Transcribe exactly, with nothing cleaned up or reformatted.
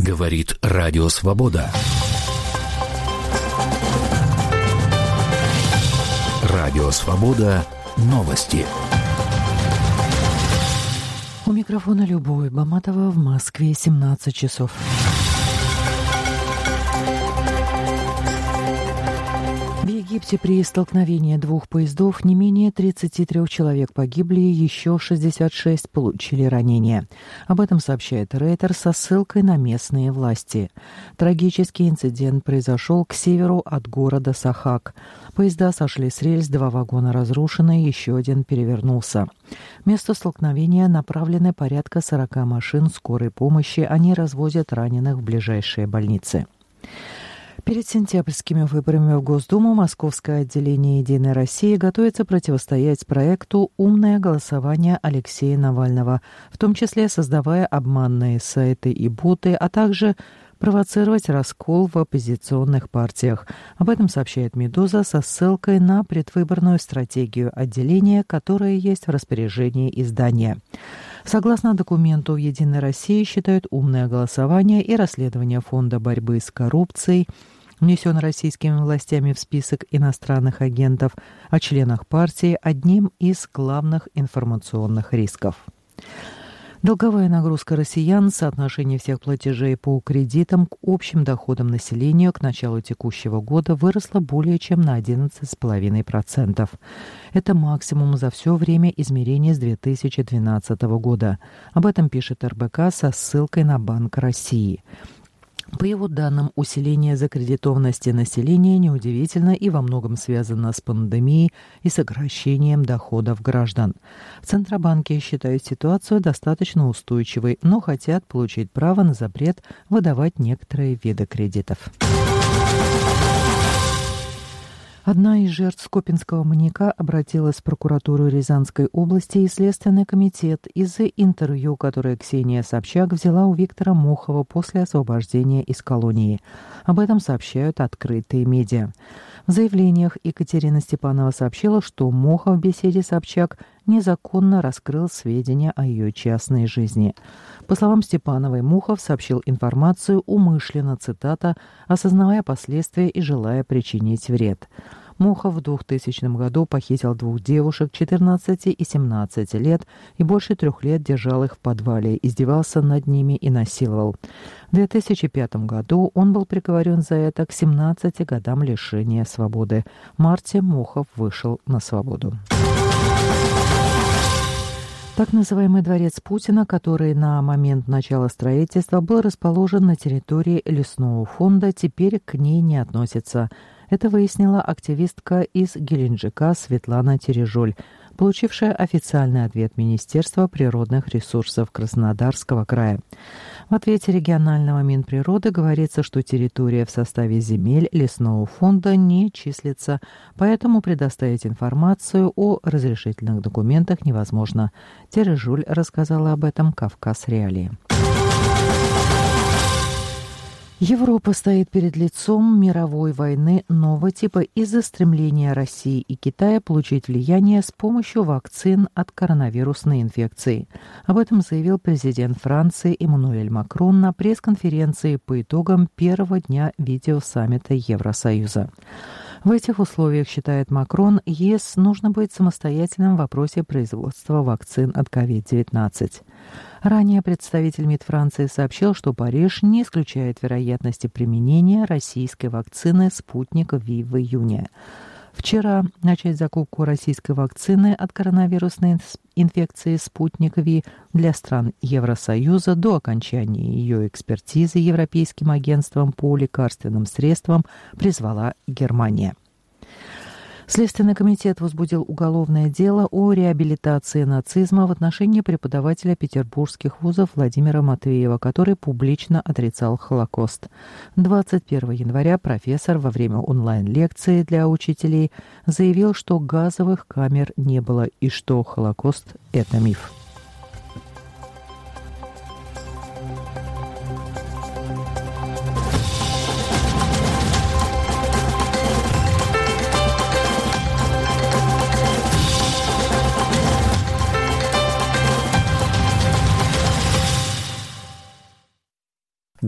Говорит Радио Свобода. Радио Свобода. Новости. У микрофона Любовь Баматова, в Москве семнадцать часов. В Египте при столкновении двух поездов не менее тридцати трёх человек погибли, еще шестьдесят шесть получили ранения. Об этом сообщает Рейтер со ссылкой на местные власти. Трагический инцидент произошел к северу от города Сахак. Поезда сошли с рельс, два вагона разрушены, еще один перевернулся. В место столкновения направлены порядка сорока машин скорой помощи. Они развозят раненых в ближайшие больницы. Перед сентябрьскими выборами в Госдуму Московское отделение «Единой России» готовится противостоять проекту «Умное голосование» Алексея Навального, в том числе создавая обманные сайты и боты, а также провоцировать раскол в оппозиционных партиях. Об этом сообщает «Медуза» со ссылкой на предвыборную стратегию отделения, которая есть в распоряжении издания. Согласно документу, в «Единой России» считают умное голосование и расследование Фонда борьбы с коррупцией, внесен российскими властями в список иностранных агентов, о членах партии одним из главных информационных рисков. Долговая нагрузка россиян, соотношение всех платежей по кредитам к общим доходам населения к началу текущего года выросло более чем на одиннадцать целых пять десятых процента. Это максимум за все время измерения с две тысячи двенадцатого года. Об этом пишет эр бэ ка со ссылкой на Банк России. По его данным, усиление закредитованности населения неудивительно и во многом связано с пандемией и сокращением доходов граждан. В Центробанке считают ситуацию достаточно устойчивой, но хотят получить право на запрет выдавать некоторые виды кредитов. Одна из жертв Скопинского маяка обратилась в прокуратуру Рязанской области и Следственный комитет из-за интервью, которое Ксения Собчак взяла у Виктора Мохова после освобождения из колонии. Об этом сообщают открытые медиа. В заявлениях Екатерина Степанова сообщила, что Мохов в беседе с Собчак незаконно раскрыл сведения о ее частной жизни. По словам Степановой, Мохов сообщил информацию умышленно, цитата, «осознавая последствия и желая причинить вред». Мохов в двухтысячном году похитил двух девушек четырнадцати и семнадцати лет и больше трех лет держал их в подвале, издевался над ними и насиловал. В две тысячи пятом году он был приговорен за это к семнадцати годам лишения свободы. В марте Мохов вышел на свободу. Так называемый дворец Путина, который на момент начала строительства был расположен на территории лесного фонда, теперь к ней не относится. Это выяснила активистка из Геленджика Светлана Тережоль, получившая официальный ответ Министерства природных ресурсов Краснодарского края. В ответе регионального Минприроды говорится, что территория в составе земель лесного фонда не числится, поэтому предоставить информацию о разрешительных документах невозможно. Тережоль рассказала об этом «Кавказ Реалии». Европа стоит перед лицом мировой войны нового типа из-за стремления России и Китая получить влияние с помощью вакцин от коронавирусной инфекции. Об этом заявил президент Франции Эммануэль Макрон на пресс-конференции по итогам первого дня видеосаммита Евросоюза. В этих условиях, считает Макрон, ЕС нужно быть самостоятельным в вопросе производства вакцин от ковид девятнадцать. Ранее представитель МИД Франции сообщил, что Париж не исключает вероятности применения российской вакцины «Спутник Ви» в июне. Вчера начать закупку российской вакцины от коронавирусной инфекции «Спутник Ви» для стран Евросоюза до окончания ее экспертизы Европейским агентством по лекарственным средствам призвала Германия. Следственный комитет возбудил уголовное дело о реабилитации нацизма в отношении преподавателя петербургских вузов Владимира Матвеева, который публично отрицал Холокост. двадцать первого января профессор во время онлайн-лекции для учителей заявил, что газовых камер не было и что Холокост – это миф.